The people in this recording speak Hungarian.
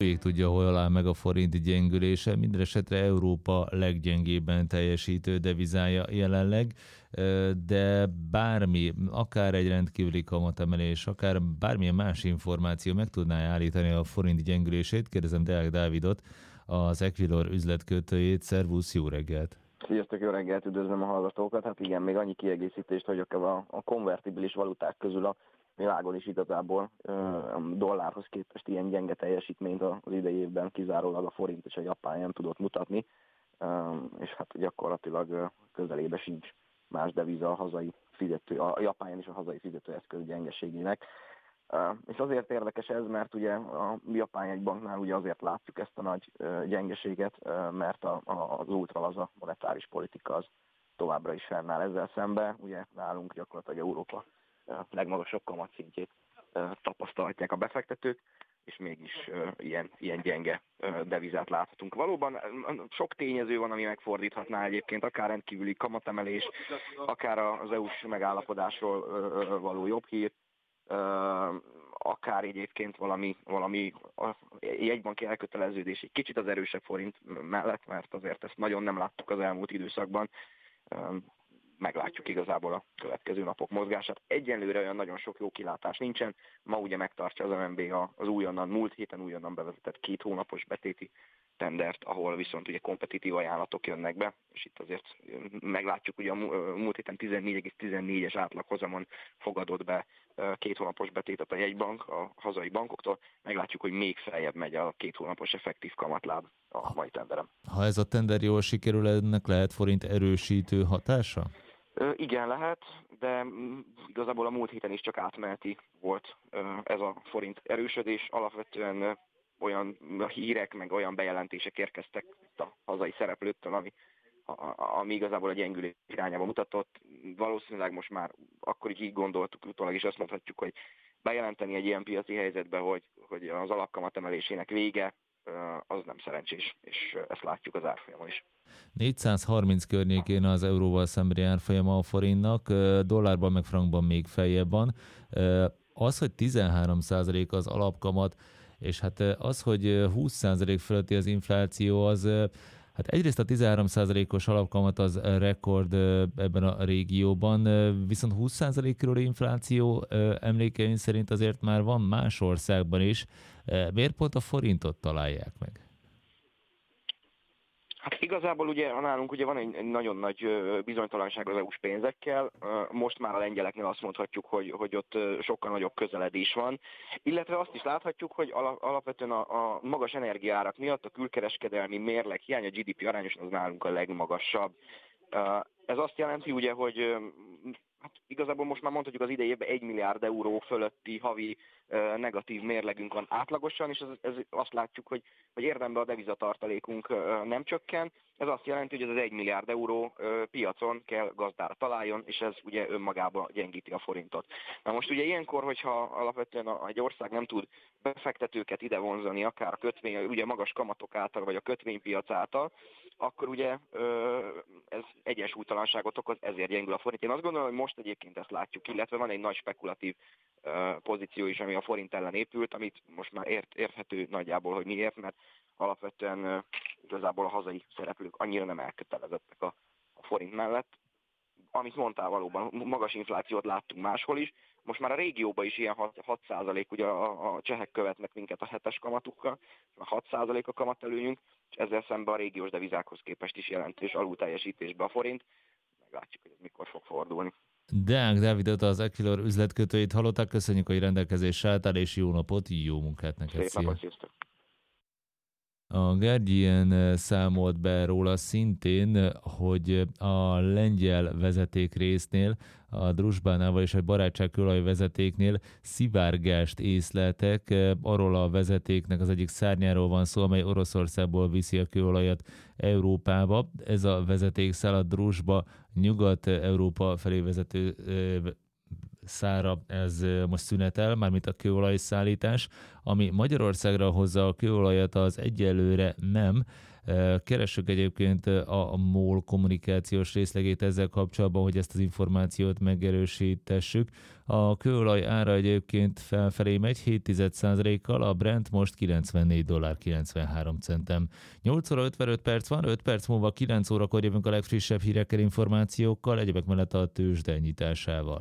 tudja, hol áll meg a forint gyengülése. Mindenesetre Európa leggyengébben teljesítő devizája jelenleg, de bármi, akár egy rendkívüli kamatemelés, akár bármilyen más információ meg tudná állítani a forint gyengülését. Kérdezem Deák Dávidot, az Equilor üzletkötőjét. Szervusz, jó reggelt! Sziasztok, jó reggelt, üdvözlöm a hallgatókat. Hát igen, még annyi kiegészítést hagyok a konvertibilis valuták közül a világon is igazából a dollárhoz képest ilyen gyenge teljesítményt az idei évben kizárólag a forint és a japán jen tudott mutatni, és hát gyakorlatilag közelébe sincs más deviza a japán jen és a hazai fizetőeszköz gyengeségének. És azért érdekes ez, mert ugye a japán jegybanknál ugye azért látjuk ezt a nagy gyengeséget, mert az ultralaza monetáris politika az továbbra is fennáll ezzel szembe. Ugye nálunk gyakorlatilag Európa legmagasabb kamatszintjét tapasztalhatják a befektetők, és mégis ilyen gyenge devizát láthatunk. Valóban sok tényező van, ami megfordíthatná egyébként, akár rendkívüli kamatemelés, akár az EU-s megállapodásról való jobb hír, akár egyébként valami jegybanki elköteleződés egy kicsit az erősebb forint mellett, mert azért ezt nagyon nem láttuk az elmúlt időszakban. Meglátjuk igazából a következő napok mozgását. Egyenlőre olyan nagyon sok jó kilátás nincsen. Ma ugye megtartja az MNB az múlt héten újonnan bevezetett 2 hónapos betéti tendert, ahol viszont ugye kompetitív ajánlatok jönnek be, és itt azért meglátjuk, ugye a múlt héten 14,14-es átlaghozamon fogadott be 2 hónapos betétet a jegybank a hazai bankoktól, meglátjuk, hogy még feljebb megy a 2 hónapos effektív kamatláb a mai tenderem. Ha ez a tender jól sikerül, ennek lehet forint erősítő hatása? Igen, lehet, de igazából a múlt héten is csak átmeneti volt ez a forint erősödés. Alapvetően olyan hírek, meg olyan bejelentések érkeztek a hazai szereplőktől, ami igazából a gyengülés irányába mutatott. Valószínűleg most már akkor így gondoltuk, utólag is azt mondhatjuk, hogy bejelenteni egy ilyen piaci helyzetbe, hogy az alapkamat emelésének vége, az nem szerencsés, és ezt látjuk az árfolyamon is. 430 környékén az euróval szembeni árfolyama a forintnak, dollárban meg frankban még feljebb van. Az, hogy 13% az alapkamat, és hát az, hogy 20% fölötti az infláció, az hát egyrészt a 13%-os alapkamat az rekord ebben a régióban, viszont 20% körüli infláció emlékeim szerint azért már van más országban is. Miért pont a forintot találják meg? Hát igazából ugye nálunk ugye van egy nagyon nagy bizonytalanság az EU-s pénzekkel, most már a lengyeleknél azt mondhatjuk, hogy ott sokkal nagyobb közeledés van, illetve azt is láthatjuk, hogy alapvetően a magas energiaárak miatt a külkereskedelmi mérleg hiány, a GDP arányosan az nálunk a legmagasabb. Ez azt jelenti ugye, hogy hát igazából most már mondhatjuk az idei évben 1 milliárd euró fölötti havi negatív mérlegünk van átlagosan, és ez azt látjuk, hogy érdemben a devizatartalékunk nem csökken. Ez azt jelenti, hogy ez az 1 milliárd euró piacon kell gazdára találjon, és ez ugye önmagában gyengíti a forintot. Na most ugye ilyenkor, hogyha alapvetően egy ország nem tud befektetőket ide vonzani, akár a kötvény, ugye magas kamatok által, vagy a kötvénypiac által, akkor ugye ez egyensúlytalanságot okoz, ezért gyengül a forint. Én azt gondolom, hogy most egyébként ezt látjuk, illetve van egy nagy spekulatív pozíció is, ami a forint ellen épült, amit most már érthető nagyjából, hogy miért, mert alapvetően igazából a hazai szereplők annyira nem elkötelezettek a forint mellett. Amit mondtál, valóban magas inflációt láttunk máshol is, most már a régióban is ilyen 6%, ugye a csehek követnek minket a 7-es kamatukkal, a 6% a kamatelőnyünk, és ezzel szemben a régiós devizákhoz képest is jelentős alulteljesítésbe a forint. Meglátjuk, hogy ez mikor fog fordulni. Deák Dávidot, az Equilor üzletkötőjét hallották, köszönjük, hogy rendelkezésre álltál, és jó napot, jó munkát neked. Szép napot, sziasztok! A Guardian számolt be róla szintén, hogy a lengyel vezetékrésznél, a Druzsbánával és a barátságkőolaj vezetéknél szivárgást észleltek. Arról a vezetéknek az egyik szárnyáról van szó, amely Oroszországból viszi a kőolajat Európába. Ez a vezetékszál a Druzsba Nyugat-Európa felé vezető szára ez most szünetel, mármint a kőolajszállítás, ami Magyarországra hozza a kőolajat, az egyelőre nem. Keressük egyébként a MOL kommunikációs részlegét ezzel kapcsolatban, hogy ezt az információt megerősítessük. A kőolaj ára egyébként felfelé megy 0,7%-kal, a Brent most $94,93. 8 óra 55 perc van, 5 perc múlva 9 órakor jövünk a legfrissebb hírekkel, információkkal, egyebek mellett a tőzsde nyitásával.